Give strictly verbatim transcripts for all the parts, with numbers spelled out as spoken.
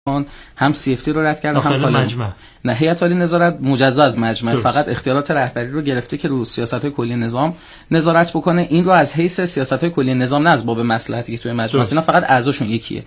هم سی اف تی رو رد کرده هم کالا مجمع. نه هیئت عالی نظارت مجزا از مجمع درست. فقط اختیارات رهبری رو گرفته که رو سیاست‌های کلی نظام نظارت بکنه. این رو از حیث سیاست‌های کلی نظام نه از باب مصلحتی که توی مجمع است، اینا فقط اعضاشون یکیه.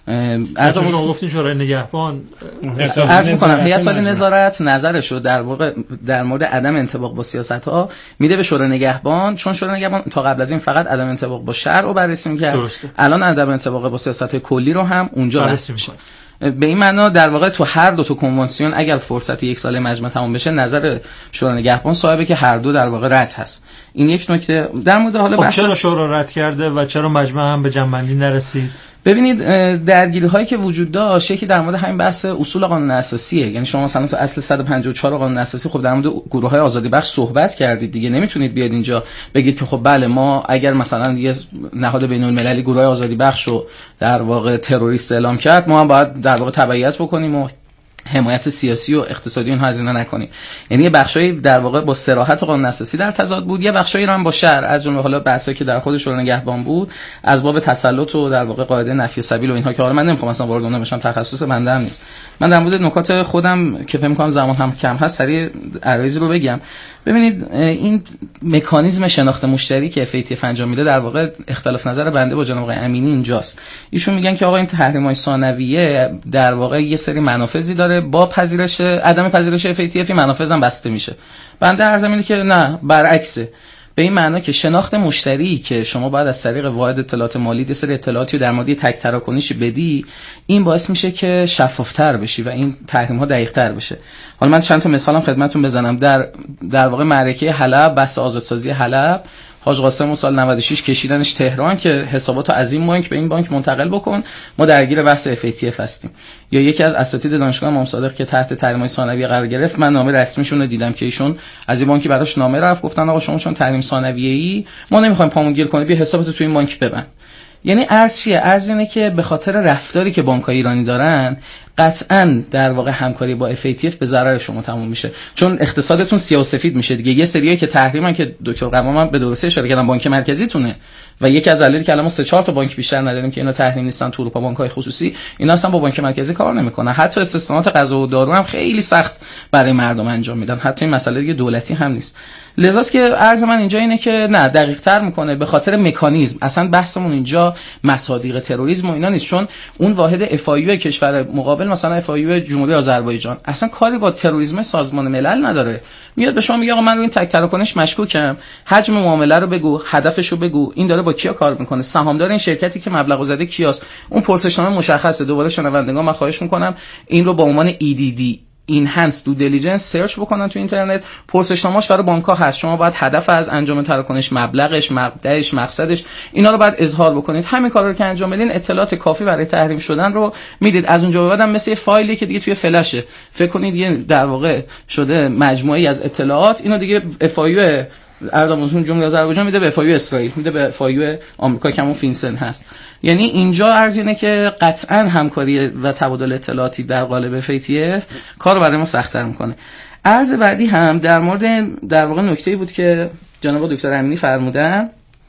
از شما گفتین شورای نگهبان عرض می‌کنم هیئت عالی نظارت نظرش رو در واقع در مورد عدم انطباق با سیاست‌ها میده به شورای نگهبان، چون شورای نگهبان تا قبل از این فقط عدم انطباق با شرع رو بررسی می‌کرد، الان عدم انطباق با سیاست‌های کلی رو هم اونجا بررسی می‌کنه. به این معنا در واقع تو هر دو تا کنوانسیون اگر فرصت یک ساله مجمع تمام بشه، نظر شورای نگهبان صاحبه که هر دو در واقع رد هست. این یک نکته در مورد حالا خب بحث چرا شورا رد کرده و چرا مجمع هم به جنبندی نرسید؟ ببینید درگیری هایی که وجود داشت یکی در مورد همین بحث اصول قانون اساسیه. یعنی شما مثلا تو اصل صد و پنجاه و چهار قانون اساسی خب در مورد گروه های آزادی بخش صحبت کردید دیگه، نمیتونید بیاد اینجا بگید که خب بله ما اگر مثلا یه نهاد بین المللی گروه آزادی بخش رو در واقع تروریست اعلام کرد، ما هم باید در واقع تبعیت بکنیم و حمایت سیاسی و اقتصادی اونها هزینه نکنیم. یعنی یه بخشایی در واقع با صراحت قانون اساسی در تضاد بود، یه بخشایی هم با شرع، از جمله حالا بحثایی که در خود شورای نگهبان بود از باب تسلط و در واقع قاعده نفی سبیل و اینها که حالا من نمیخوام مثلا وارد اون بشم، تخصص بنده هم نیست. من در مورد نکات خودم که فکر می‌کنم زمان هم کم هست سریع عرایض رو بگم. ببینید این مکانیزم شناخت مشتری که اف ای تی اف انجام میده در واقع اختلاف نظر بنده با جناب آقای امینی اینجاست. ایشون میگن که آقا این تحریم‌های ثانویه در واقع یه سری منافذی داره، با پذیرش عدم پذیرش اف ای تی اف منافذ هم بسته میشه. بنده عرض اینه که نه، برعکسه. به این معنا که شناخت مشتری که شما باید از طریق واحد اطلاعات مالی یه سری اطلاعاتی در مورد تک تراکنشی بدی، این باعث میشه که شفافتر بشی و این تحریم ها دقیق‌تر بشه. حالا من چند تا مثالم خدمتتون بزنم. در در واقع معرکه حلب، بحث آزادسازی حلب، حاج قاسم سال نود و شش کشیدنش تهران که حساباتو از این بانک به این بانک منتقل بکن، ما درگیر بحث اف ای تی اف هستیم. یا یکی از اساتید دانشگاه امام صادق که تحت تحریم‌های ثانویه قرار گرفت، من نامه رسمیشون رو دیدم که ایشون از این بانکی براش نامه رفت، گفتن آقا شما چون تحریم ثانویه‌ای ما نمی‌خوایم پامون گیر کنه، بیا حسابتو تو این بانک ببند. یعنی ارز چیه؟ ارز اینه که به خاطر رفتاری که بانک‌های ایرانی دارن قطعاً در واقع همکاری با اف ای تی اف به ضرر شما تموم میشه، چون اقتصادتون سیاه و سفید میشه دیگه. یه سریایی که تحریمن که دکتر قوام هم به درستی اشاره کردن، بانک مرکزی تونه و یکی از دلایلی که الان ما سه چهار تا بانک بیشتر نداریم که اینا تحریم نیستن تو اروپا، بانک‌های خصوصی اینا اصلا با بانک مرکزی کار نمیکنن. حتی استثناءات غذا و دارو هم خیلی سخت برای مردم انجام میدن، حتی این مسئله دیگه دولتی هم نیست. لذاست که عرض من اینجا اینه که نه، دقیق‌تر میکنه به خاطر مکانیزم. اصلا بحثمون اینجا مصادیق تروریسم و اینا نیست، چون اون واحد اف آی یو کشور مقابل مثلا اف آی یو جمهوری آذربایجان اصلا کاری با تروریسم سازمان ملل نداره. میاد به شما میگه آقا من رو این تک تراکنش مشکوکم، حجم معامله رو بگو، هدفشو بگو، این داره با کیا کار میکنه، سهامدار این شرکتی که مبلغ زده کیاست، اون پرسشنامه مشخصه. دوباره شنوندگان من خواهش میکنم این رو با عنوان ای دی دی Enhanced Due Diligence سرچ بکنن تو اینترنت، پرسشنامه‌اش برای بانک‌ها هست. شما باید هدف از انجام تراکنش، مبلغش، مبدأش، مقصدش، اینا رو باید اظهار بکنید. همین کارا رو که انجام بدین اطلاعات کافی برای تحریم شدن رو میدید. از اونجا به بعدم مثل یه فایلی که دیگه توی فلشه، فکر کنید یه در واقع شده مجموعه‌ای از اطلاعات، اینو دیگه اف آی یو ارزمون جمهوری آذربایجان میده به اف آی یو اسرائیل، میده به اف آی یو آمریکا که همون فینسن هست. یعنی اینجا عرض اینه که قطعاً همکاری و تبادل اطلاعاتی در قالب اف ای تی اف کارو برای ما سخت‌تر میکنه. عرض بعدی هم در مورد در واقع نکته‌ای بود که جناب دکتر امینی فرمودن،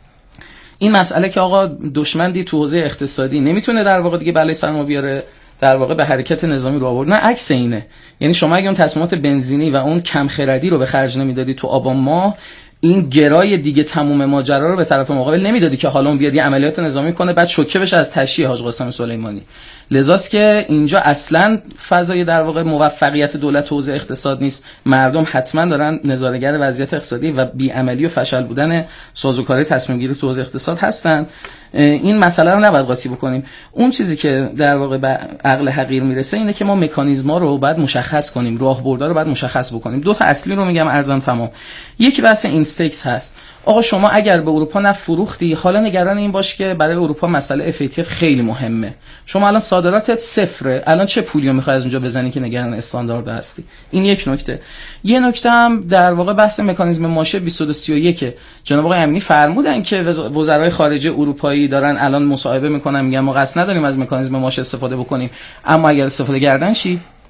این مسئله که آقا دشمن دی تو حوزه اقتصادی نمیتونه در واقع دیگه بلای سرما بیاره، در واقع به حرکت نظامی رو آورد. نه، عکس اینه. یعنی شما اگه اون تصمیمات بنزینی و اون کم خردی رو به خرج نمیدادی تو آبان ماه، این گرای دیگه تموم ماجرا رو به طرف مقابل نمیدادی که حالا اون بیاد یه عملیات نظامی کنه بعد شوکه بشه از تشییع حاج قاسم سلیمانی. لذاست که اینجا اصلا فضای در واقع موفقیت دولت تو حوزه اقتصاد نیست. مردم حتما دارن نظاره‌گر وضعیت اقتصادی و بی‌عملی و فشل بودن سازوکاری تصمیم گیری تو حوزه اقتصاد هستن. این مسئله رو نباید قاطی بکنیم. اون چیزی که در واقع به عقل حقیر میرسه اینه که ما مکانیزما رو باید مشخص کنیم، راهبردها رو باید مشخص بکنیم. دو تا اصلی رو میگم ارزم تمام. یکی بحث اینستکس هست. آقا شما اگر به اروپا نفت فروختی، حالا نگران این باش که برای اروپا مسئله اف ای تی اف خیلی مهمه. شما الان صادراتت صفره، الان چه پولیو میخوای از اونجا بزنی که نگران استاندارد هستی؟ این یک نکته. یه نکته هم در واقع بحث مکانیزم ماشه بیست و دو سی و یک جناب آقای امینی فرمودن که وزرای خارجه اروپایی دارن الان مصاحبه میکنن، میگن ما قصد نداریم از مکانیزم ماشه استفاده بکنیم، اما اگر استفاده کردن چی؟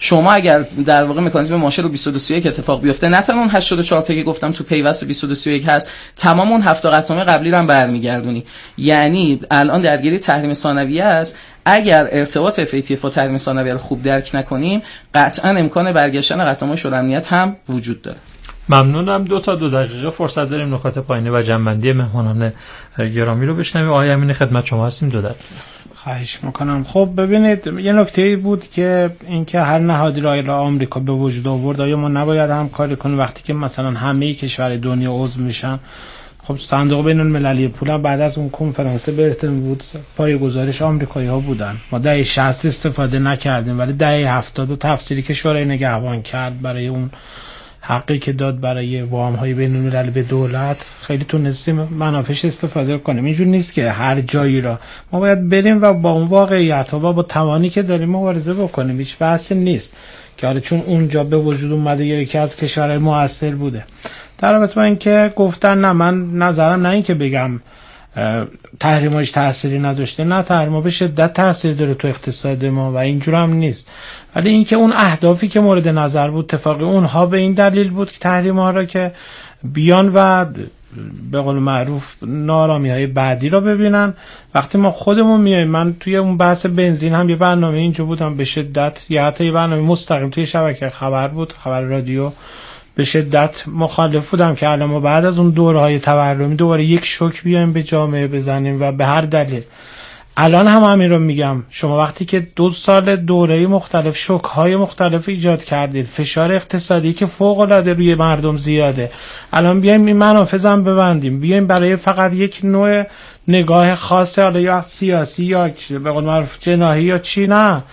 شما اگر در واقع مکانیزم ماشه رو بیست و دو سی و یک اتفاق بیفته، نه تنها اون هشتاد و چهار تا که گفتم تو پیوست بیست و دو سی و یک هست، تمام اون هفت قطعه قبلی رو هم برمیگردونی. یعنی الان درگیری تحریم ثانویه است. اگر ارتباط اف ای تی اف با تحریم ثانویه رو خوب درک نکنیم، قطعا امکان برگشتن قطعه شورای امنیت هم وجود داره. ممنونم. دو تا دو دقیقه فرصت داریم نکات پایانی و جنبندی مهمانان گرامی رو بشنویم. آقای امینی خدمت شما هستیم. دو دقیقه. خواهش میکنم. خب ببینید، یه نکته بود که اینکه هر نهادی را آمریکا به وجود آورد، آیا ما نباید همکاری کنیم وقتی که مثلا همه کشور دنیا عضو میشن؟ خب صندوق بین المللی پول هم بعد از اون کنفرانس برتن وودز پایه‌گذارش آمریکایی‌ها بودن. ما دهه شصت استفاده نکردیم، ولی دهه هفتاد و تفسیری که شورای نگهبان کرد برای اون حقی که داد برای وام‌های بین‌المللی به دولت، خیلی تونستیم منافعش استفاده کنیم. اینجور نیست که هر جایی را ما باید بریم و با اون واقعیت‌ها و با توانی که داریم مبارزه بکنیم. هیچ بحثی نیست که حالا چون اونجا به وجود اومده یا یکی از کشورهای موثر بوده. در رابطه با اینکه گفتن نه، من نظرم نه این که بگم تحریماش تأثیری نداشته، نه، تحریما به شدت تأثیر داره تو اقتصاد ما و اینجور هم نیست. ولی اینکه اون اهدافی که مورد نظر بود اتفاقی اونها به این دلیل بود که تحریما را که بیان و به قول معروف نارامی های بعدی را ببینن. وقتی ما خودمون میایم، من توی اون بحث بنزین هم یه برنامه اینجا بودم به شدت، یا حتی یه برنامه مستقیم توی شبکه خبر بود، خبر رادیو، به شدت مخالف بودم که الان ما بعد از اون دورهای تورمی دوباره یک شوک بیایم به جامعه بزنیم و به هر دلیل. الان هم همین رو میگم، شما وقتی که دو سال دوره مختلف شوک‌های مختلف ایجاد کردید، فشار اقتصادی که فوق‌العاده روی مردم زیاده، الان بیایم این منافذ هم ببندیم، بیایم برای فقط یک نوع نگاه خاصه، حالا یا سیاسی یا به قول معروف جناحی یا چی، نه،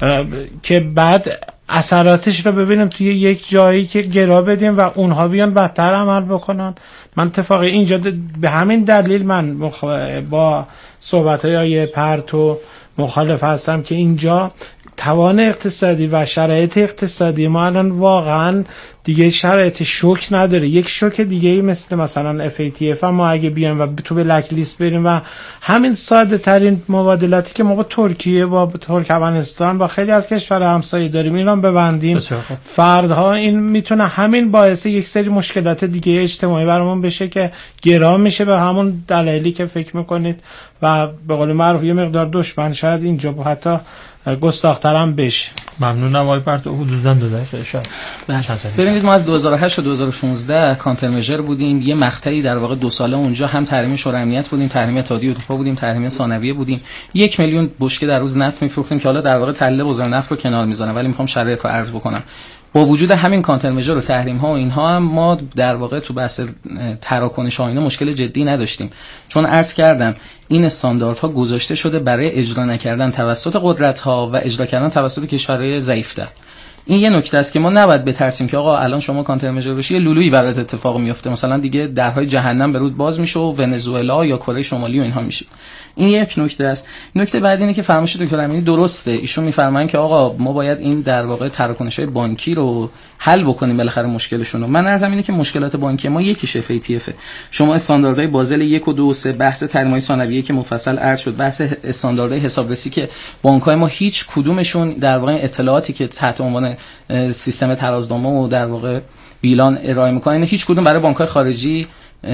که بعد اثراتش رو ببینیم توی یک جایی که گرا بدیم و اونها بیان بدتر عمل بکنن. من اتفاقی اینجا به همین دلیل من با صحبت‌های آیه پرتو مخالف هستم که اینجا توان اقتصادی و شرایط اقتصادی ما الان واقعا دیگه شرایط شوک نداره. یک شوک دیگه ای مثل مثلا اف ای تی اف هم ما اگه بیایم و تو بلک لیست بریم و همین ساده ترین مبادلاتی که ما با ترکیه، با ترکمنستان، با خیلی از کشور همسایه داریم، ایران ببندیم، فردها این میتونه همین باعث یک سری مشکلات دیگه اجتماعی برامون بشه که گرا میشه به همون دلایلی که فکر میکنید و به قول معروف یه مقدار دشمن شاید اینجا حتی گستاخ‌ترم بشه. ممنونم آقای پرتو. حدوداً دو دقیقه شاید. ببینید ما از دو هزار و هشت تا دو هزار و شانزده کانتر مژر بودیم، یه مقطعی در واقع دو ساله اونجا هم تحریم شورای امنیت بودیم، تحریم اتحادیه اروپا بودیم، تحریم ثانویه بودیم، یک میلیون بشکه در روز نفت میفروختیم که حالا در واقع تله بازار نفت رو کنار میذارم، ولی میخوام شرایط رو عرض بکنم. با وجود همین کانتر مژر و تحریم ها و اینها هم ما در واقع تو بحث تراکنش آینه مشکل جدی نداشتیم، چون عرض کردم این استانداردها گذاشته شده برای اجرا نکردن توسط قدرت ها و اجرا کردن توسط کشورهای ضعیف‌تر. این یه نکته است که ما نباید بترسیم که آقا الان شما کانتر مژر بشی یه لولویی برات اتفاق میفته، مثلا دیگه درهای جهنم به رود باز میشه و ونزوئلا یا کره شمالی و اینها میشه. این یک نکته است. نکته بعدی اینه که فرمایش دکتر امینی درسته، ایشون میفرمایند که آقا ما باید این در واقع تراکنش‌های بانکی رو حل بکنیم بالاخره مشکلشون رو. من نظرم اینه که مشکلات بانکی ما یکیش اف ای تی اف. شما استانداردهای بازل یک و دو و سه، بحث تحریم‌های ثانویه که مفصل عرض شد، بحث استانداردهای حسابرسی که بانک‌های ما هیچ کدومشون در واقع اطلاعاتی که تحت عنوان سیستم ترازنامه و در واقع بیلان ارائه می‌کنه هیچ کدوم برای بانک‌های خارجی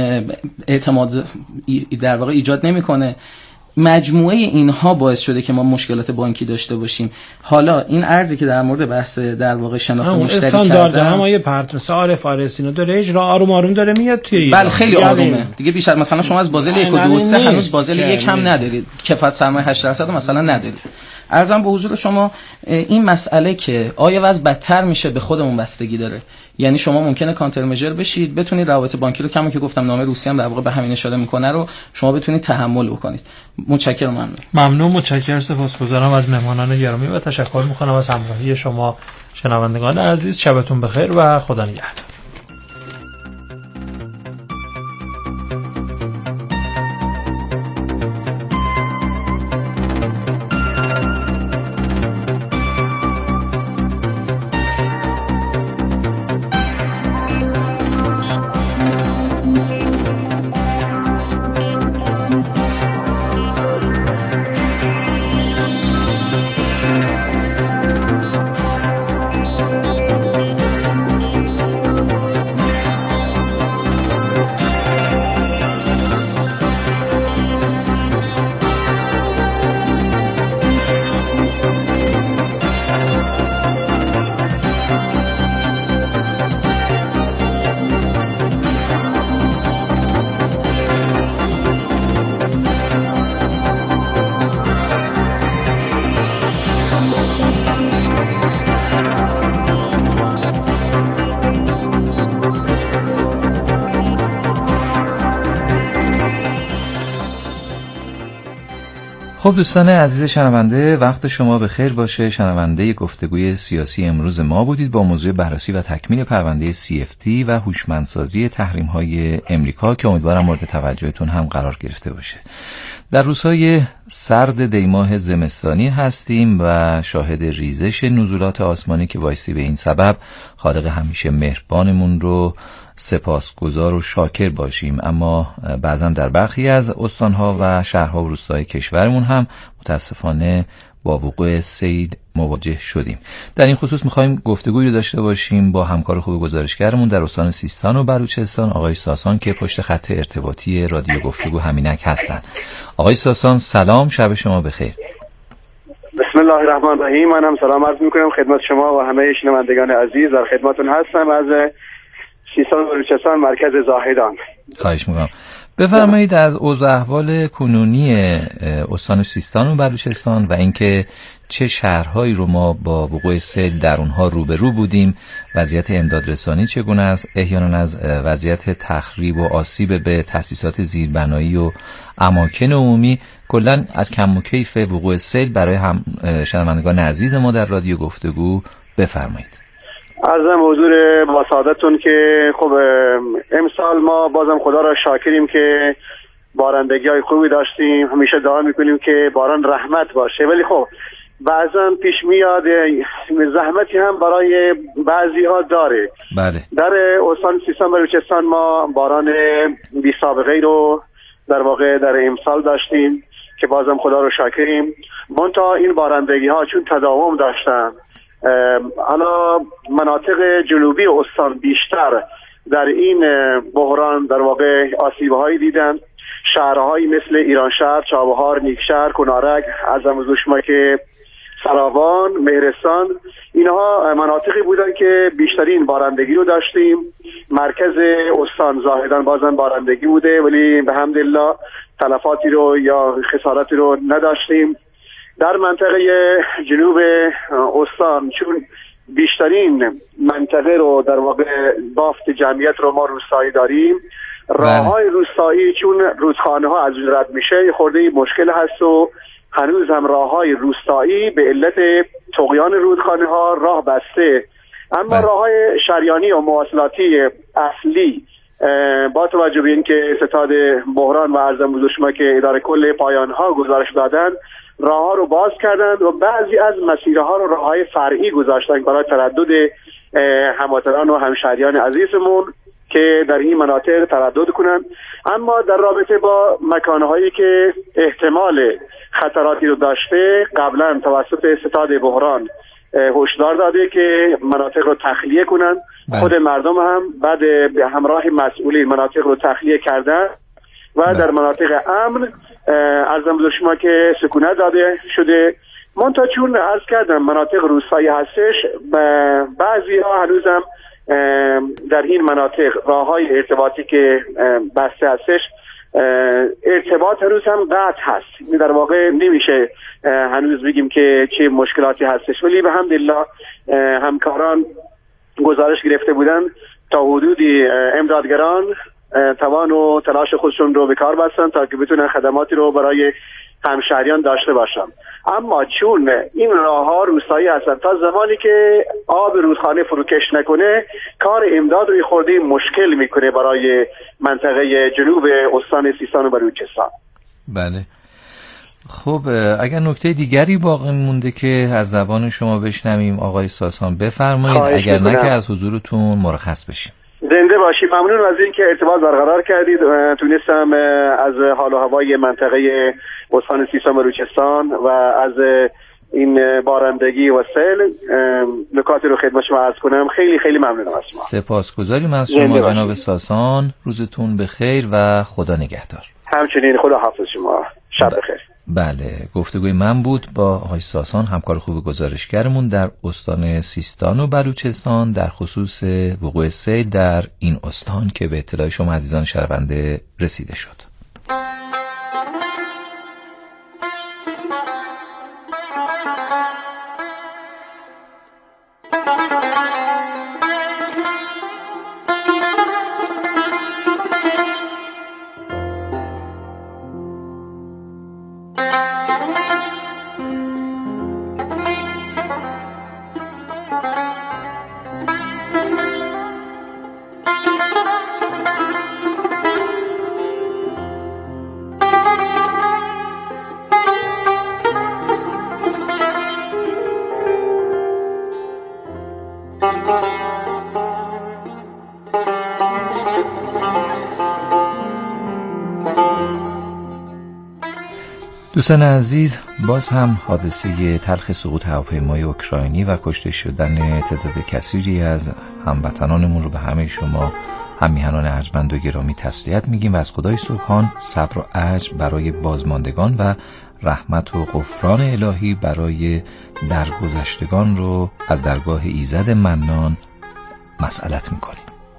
اعتماد در واقع ایجاد نمی‌کنه. مجموعه اینها باعث شده که ما مشکلات بانکی داشته باشیم. حالا این ارزی که در مورد بحث در واقع شناخت مشتری کردن، استاندارد هم یه پرت مثل عارف آرسینو داره اجرا آروم آروم داره میاد توی ایران. بله خیلی آرومه دیگه. بیشتر مثلا شما از بازل یک و دو و سه هنوز بازل یک هم ندارید، کفایت سرمایه هشت درصد مثلا ندارید. عرضم به حضور شما این مسئله که آیا وضع بدتر میشه به خودمون بستگی داره. یعنی شما ممکنه کانتر مژر بشید، بتونید روابط بانکی رو کما که گفتم نامه روسی هم در واقع به همین اشاره میکنه رو شما بتونید تحمل بکنید. متشکرم. ممنون. ممنون، متشکرم، سپاسگزارم از مهمانان گرامی و تشکر میکنم از همراهی شما شنوندگان عزیز. شبتون بخیر و خدا نگهدار. خب دوستان عزیز شنونده، وقت شما به خیر باشه. شنونده گفتگوی سیاسی امروز ما بودید با موضوع بررسی و تکمیل پرونده سی اف تی و هوشمندسازی تحریم‌های امریکا که امیدوارم مورد توجهتون هم قرار گرفته باشه. در روزهای سرد دیماه زمستانی هستیم و شاهد ریزش نزولات آسمانی که وایسی به این سبب خالق همیشه مهربانمون رو سپاسگزار و شاکر باشیم. اما بعضا در برخی از استانها و شهرها و روستاهای کشورمون هم متاسفانه با وقوع سیل مواجه شدیم. در این خصوص می‌خوایم گفتگویی رو داشته باشیم با همکار خوب گزارشگرمون در استان سیستان و بلوچستان، آقای ساسان، که پشت خط ارتباطی رادیو گفتگو همینک هستن. آقای ساسان سلام، شب شما بخیر. بسم الله الرحمن الرحیم. من هم سلام عرض می‌کنم خدمت شما و همه شنوندگان عزیز. در خدمتتون هستم از سیستان و بلوچستان، مرکز زاهدان. خواهش می‌کنم. بفرمایید از اوضاع احوال کنونی استان سیستان و بلوچستان و اینکه چه شهرهایی رو ما با وقوع سیل در اونها روبرو بودیم، وضعیت امداد رسانی چگونه است، احیانا از وضعیت تخریب و آسیب به تأسیسات زیربنایی و اماکن عمومی، کلاً از کم و کیف وقوع سیل برای هم شنوندگان عزیز ما در رادیو گفتگو بفرمایید. عرضم حضور با سعادتتون که خب امسال ما بازم خدا را شاکریم که بارندگی های خوبی داشتیم. همیشه دعا میکنیم که باران رحمت باشه، ولی خب بعضا پیش میاد زحمتی هم برای بعضی ها داره. بله. در استان سیستان و بلوچستان ما باران بی سابقه رو در واقع در امسال داشتیم که بازم خدا رو شاکریم. منتها این بارندگی ها چون تداوم داشتن، حالا مناطق جنوبی استان بیشتر در این بحران در واقع آسیب‌هایی دیدن. شهرهایی مثل ایرانشهر، چابهار، نیکشهر، کنارک، عظم حضور شما که سراوان، مهرستان، اینها مناطقی بودن که بیشترین بارندگی رو داشتیم. مرکز استان زاهدان بازم بارندگی بوده، ولی به حمدالله تلفاتی رو یا خساراتی رو نداشتیم. در منطقه جنوب استان چون بیشترین منطقه رو در واقع بافت جمعیت رو ما روستایی داریم، راه های روستایی چون رودخانه ها از اون رد میشه خورده مشکل هست و هنوز هم راه های روستایی به علت طغیان رودخانه ها راه بسته. اما راه های شریانی و مواصلاتی اصلی با توجه به این که ستاد بحران و عرضم حضور شما که اداره کل پایان ها گزارش دادن، راه ها رو باز کردند و بعضی از مسیرها رو راه های فرعی گذاشتن برای تردد هموطنان و همشهریان عزیزمون که در این مناطق تردد کنند. اما در رابطه با مکانهایی که احتمال خطراتی رو داشته، قبلا توسط ستاد بحران هشدار داده که مناطق رو تخلیه کنند. خود مردم هم بعد به همراه مسئولین مناطق رو تخلیه کردن و در مناطق امن عرضم به شما که سکونت داده شده. منتها چون عرض کردم مناطق روستایی هستش، بعضی ها هنوزم در این مناطق راه های ارتباطی که بسته هستش، ارتباط هنوز هم قطع هست. در واقع نمیشه هنوز بگیم که چه مشکلاتی هستش، ولی به حمدالله همکاران گزارش گرفته بودن تا حدودی امدادگران توان و تلاش خودشون رو به کار بستن تا که بتونن خدماتی رو برای همشهریان داشته باشن. اما چون این راه ها روستایی هستن، تا زمانی که آب رودخانه فروکش نکنه کار امداد رو خورده مشکل میکنه برای منطقه جنوب استان سیستان و بلوچستان. بله. خب اگر نکته دیگری باقی مونده که از زبان شما بشنویم آقای ساسان بفرمایید، اگر نه که از حضورتون مرخص بشیم. زنده باشی. ممنون از این که ارتباط برقرار کردید. تونستم از حال و هوای منطقه استان سیستان و بلوچستان و از این بارندگی و سیل نکاتی رو خدمت شما عرض کنم. خیلی خیلی ممنونم از شما. سپاسگزاریم از شما جناب ساسان. روزتون بخیر و خدا نگهدار. همچنین، خدا حافظ شما. شب بخیر. بله، گفتگوی من بود با آقای ساسان، همکار خوب گزارشگرمون در استان سیستان و بلوچستان در خصوص وقوع سیل در این استان که به اطلاع شما عزیزان شنونده رسیده شد. دوستان عزیز، باز هم حادثه تلخ سقوط هواپیمای اوکراینی و کشته شدن تعداد کثیری از هموطنانمون رو به همه شما هممیهنان ارجمند و گرامی تسلیت میگیم و از خدای سبحان صبر و اجر برای بازماندگان و رحمت و غفران الهی برای درگذشتگان رو از درگاه ایزد منان مسئلت میکنیم.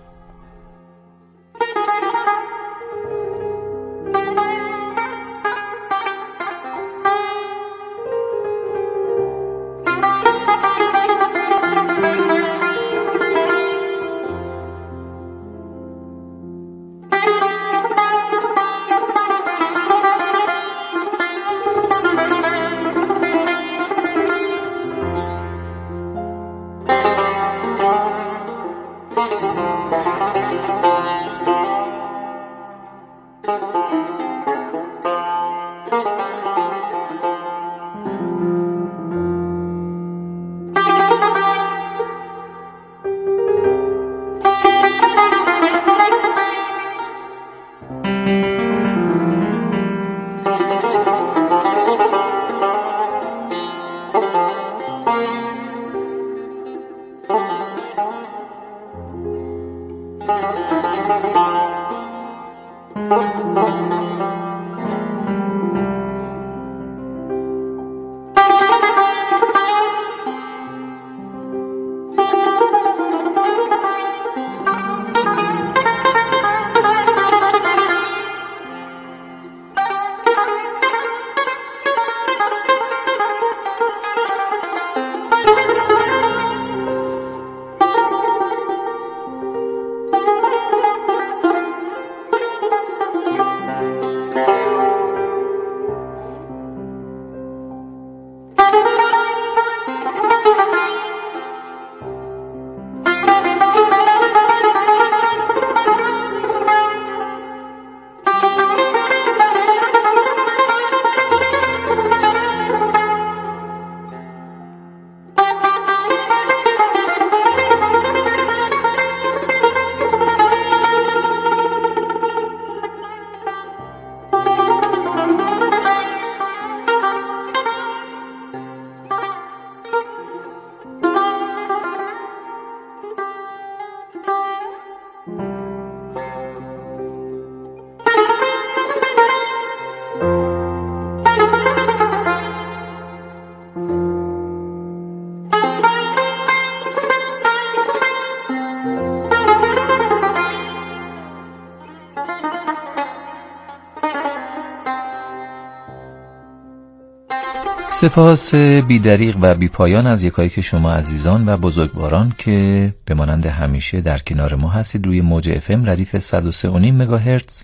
سپاس بیدریغ و بیپایان از یکایک شما عزیزان و بزرگواران که به مانند همیشه در کنار ما هستید روی موج اف ام ردیف صد و سه و نیم مگاهرتز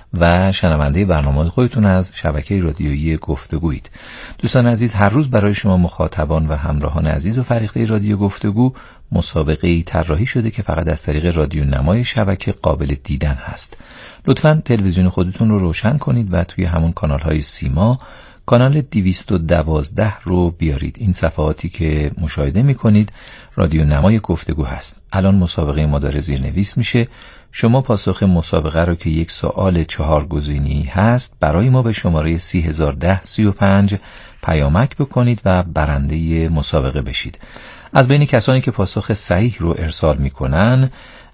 و شنونده برنامه خودتون از شبکه رادیویی گفتگویید. دوستان عزیز، هر روز برای شما مخاطبان و همراهان عزیز و فریخته رادیو گفتگو مسابقه‌ای طراحی شده که فقط از طریق رادیو نمای شبکه قابل دیدن هست. لطفاً تلویزیون خودتون رو روشن کنید و توی همون کانال‌های سیما کانال دویست و دوازده رو بیارید. این صفحاتی که مشاهده می‌کنید رادیو نمای گفتگو هست. الان مسابقه ما داره زیرنویس میشه. شما پاسخ مسابقه رو که یک سوال چهار گزینه‌ای هست برای ما به شماره سی هزار و ده سی و پنج پیامک بکنید و برنده مسابقه بشید. از بین کسانی که پاسخ صحیح رو ارسال میکنن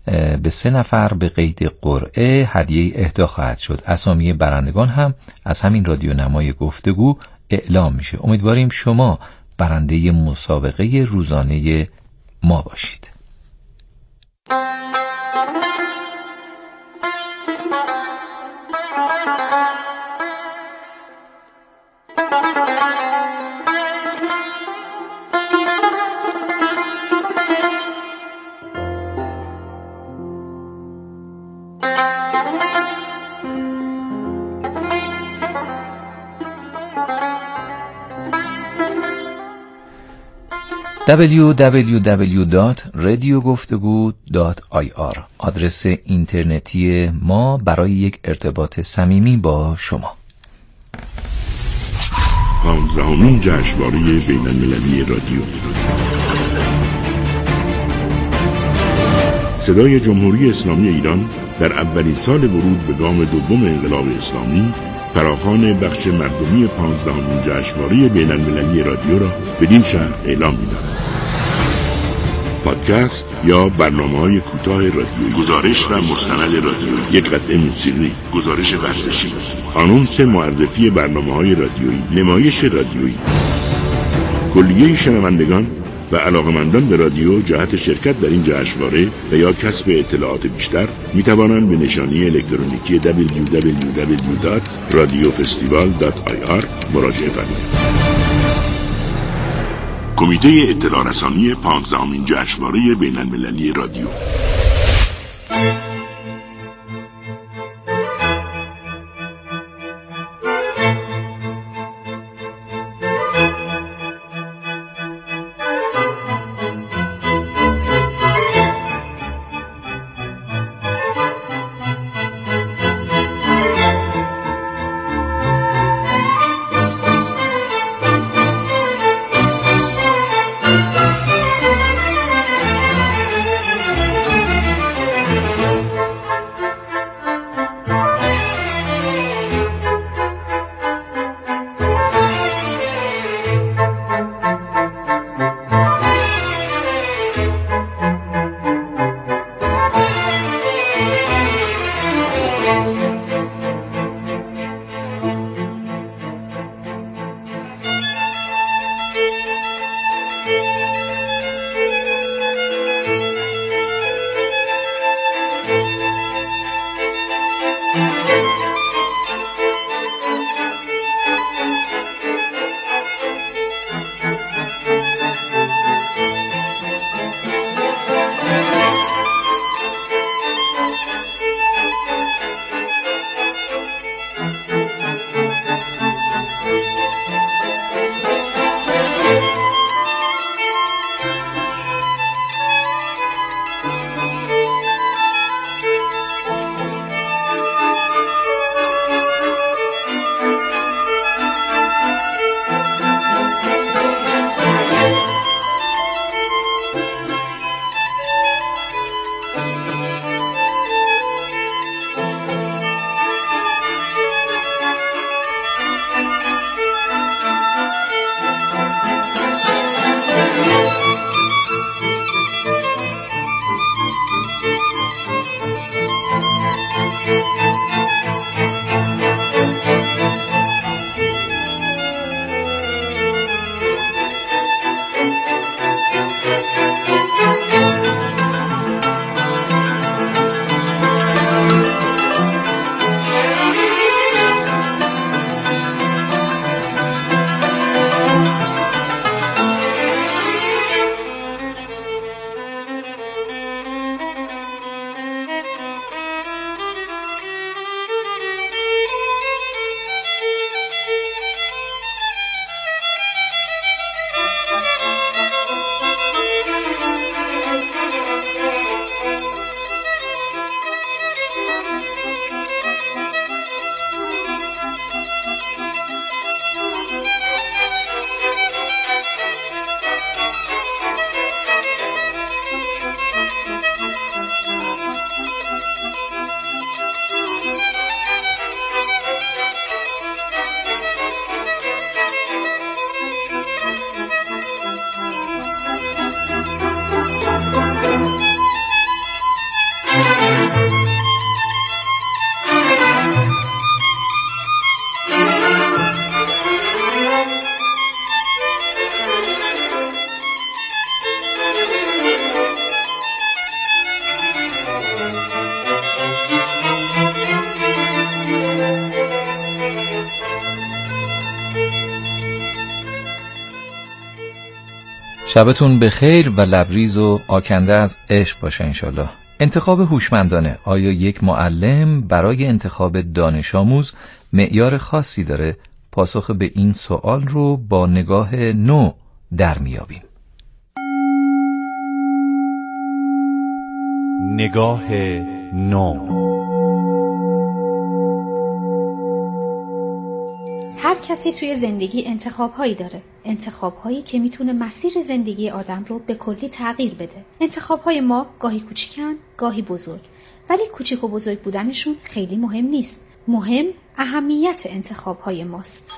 به سه نفر به قید قرعه هدیه اهدا خواهد شد. اسامی برندگان هم از همین رادیو نمای گفتگو اعلام میشه. امیدواریم شما برنده مسابقه روزانه ما باشید. دبلیو دبلیو دبلیو دات رادیو گفتگو دات آی آر آدرس اینترنتی ما برای یک ارتباط صمیمی با شما. پانزدهمین جشنواره بین المللی رادیو، صدای جمهوری اسلامی ایران در اولین سال ورود به گام دوم انقلاب اسلامی فراخوان بخش مردمی پانزدهمین جشنواره بین المللی رادیو را بدین شهر اعلام می‌دارد. پادکست یا برنامه‌های کوتاه رادیویی، گزارش و مستند رادیویی، یک قطعه موسیقی، گزارش ورزشی، آنونس معرفی برنامه‌های رادیویی، نمایش رادیویی. کلیه شنوندگان و علاقمندان به رادیو جهت شرکت در این جشنواره و یا کسب اطلاعات بیشتر می توانند به نشانی الکترونیکی دبلیو دبلیو دبلیو دات رادیو فستیوال دات آی آر مراجعه فرمایید. کمیته اطلاع رسانی پانزدهمین جشنواره بین المللی رادیو. شبتون بخیر و لبریز و آکنده از عشق باشه انشالله. انتخاب هوشمندانه. آیا یک معلم برای انتخاب دانش آموز معیار خاصی داره؟ پاسخ به این سوال رو با نگاه نو در میابیم. نگاه نو. هر کسی توی زندگی انتخاب‌هایی داره. انتخاب‌هایی که میتونه مسیر زندگی آدم رو به کلی تغییر بده. انتخاب‌های ما گاهی کوچیکن، گاهی بزرگ. ولی کوچیک و بزرگ بودنشون خیلی مهم نیست. مهم اهمیت انتخاب‌های ماست.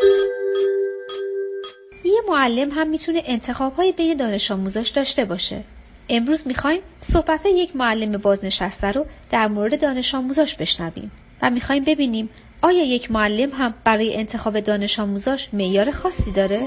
یه معلم هم میتونه انتخاب‌های بین دانش آموزاش داشته باشه. امروز میخوایم صحبت یک معلم بازنشسته رو در مورد دانش آموزاش بشنویم و میخوایم ببینیم آیا یک معلم هم برای انتخاب دانش آموزاش معیار خاصی داره؟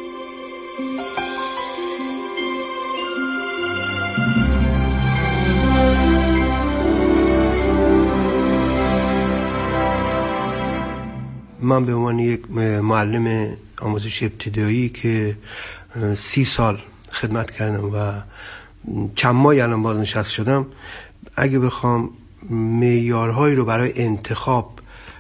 من به عنوان یک معلم آموزش ابتدایی که سی سال خدمت کردم و چند ماهی الان بازنشسته شدم، اگه بخوام معیارهایی رو برای انتخاب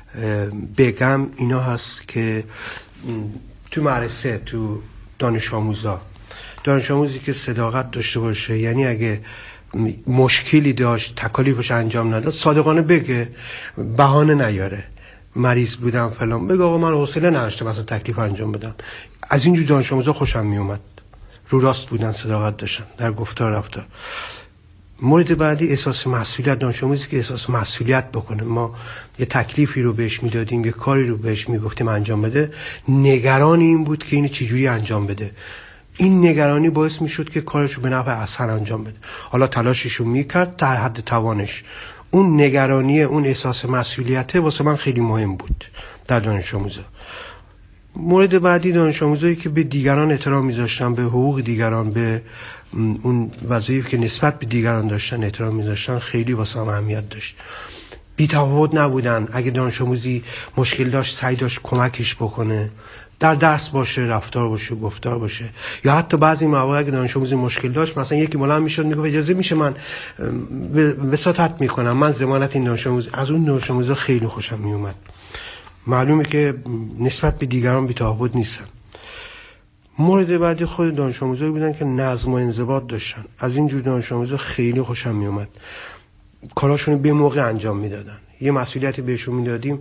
بگم اینا هست که تو مدرسه، تو دانش آموزا دانش آموزی که صداقت داشته باشه، یعنی اگه مشکلی داشت تکالیفش انجام نداد صادقانه بگه، بهانه نیاره. مریض بودم فلان بگه آقا من حوصله نداشتم مثلا تکلیف انجام بدم. از اینجور دانش آموزا خوشم می اومد، رو راست بودن، صداقت داشتن در گفتار رفتار. مورد بعدی احساس مسئولیت، دانش آموزی که احساس مسئولیت بکنه. ما یه تکلیفی رو بهش میدادیم، یه کاری رو بهش میگفتیم انجام بده، نگران این بود که اینو چجوری انجام بده. این نگرانی باعث میشد که کارشو به نفع اصلا انجام بده. حالا تلاششو میکرد در حد توانش. اون نگرانی، اون احساس مسئولیت واسه من خیلی مهم بود در دانش آموزا. مورد بعدی دانش آموزایی که به دیگران احترام میذاشتن، به حقوق دیگران، به اون وظایفی که نسبت به دیگران داشتن احترام میذاشتن، خیلی واسه هم اهمیت داشت. بی‌تفاوت نبودن. اگه دانش آموزی مشکل داشت سعی داشت کمکش بکنه، در درس باشه، رفتار باشه، گفتار باشه. یا حتی بعضی مواقع اگه دانش آموزی مشکل داشت، مثلا یکی بلند میشد میگه اجازه میشه من وساطت میکنم، من ضمانت این دانش آموز. از اون دانش آموزا خیلی خوشم میومد. معلومه که نسبت به دیگران بی‌تفاوت نیستن. مورد بعدی خود دانش آموزایی بودن که نظم و انضباط داشتن. از این جور دانش آموزا خیلی خوشم میومد. کاراشون به موقع انجام میدادن. یه مسئولیتی بهشون میدادیم،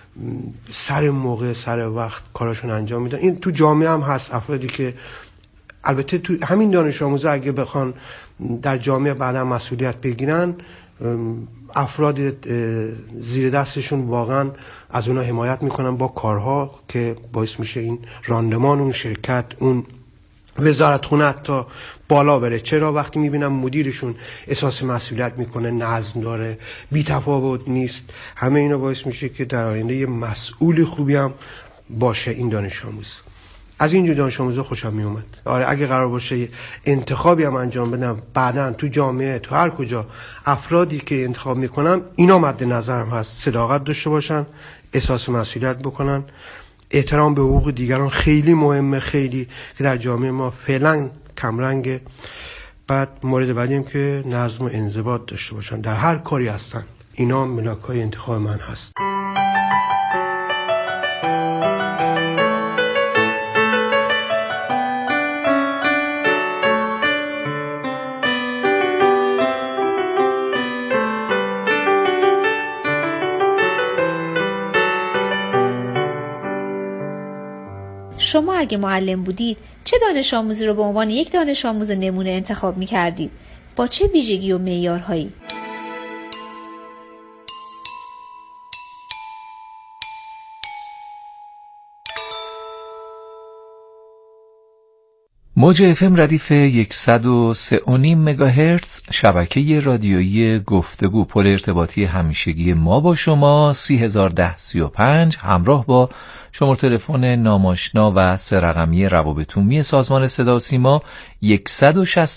سر موقع، سر وقت کاراشون انجام میدن. این تو جامعه هم هست. افرادی که البته تو همین دانش آموزا اگه بخوان در جامعه بعدا مسئولیت بگیرن، افراد زیر دستشون واقعا از اونا حمایت میکنن با کارها که باعث میشه این راندمان اون شرکت، اون وزارتخونه حتی بالا بره. چرا؟ وقتی میبینم مدیرشون احساس مسئولیت میکنه، نظم داره، بی‌تفاوت نیست، همه اینا باعث میشه که در آینده یه مسئول خوبی هم باشه این دانش آموز. از اینجور دانش آموزا خوشم می اومد. آره اگه قرار باشه انتخابی هم انجام بدم بعداً تو جامعه، تو هر کجا، افرادی که انتخاب میکنم اینا مد نظرم هست. صداقت داشته باشن، احساس مسئولیت بکنن، احترام به حقوق دیگران خیلی مهمه، خیلی که در جامعه ما فعلا کمرنگه. بعد مورد بعدی هم که نظم و انضباط داشته باشن در هر کاری هستن. اینا ملاک‌های انتخاب من هست. شما اگه معلم بودید چه دانش آموزی رو به عنوان یک دانش آموز نمونه انتخاب می‌کردید؟ با چه ویژگی و معیارهایی؟ موج اف ام ردیف صد و سه و نیم مگاهرتز شبکه رادیویی گفتگو، پل ارتباطی همیشگی ما با شما سی هزار و ده سی و پنج همراه با شماره تلفن ناماشنا و سه رقمی روابط عمومی سازمان صدا و سیما صد و شصت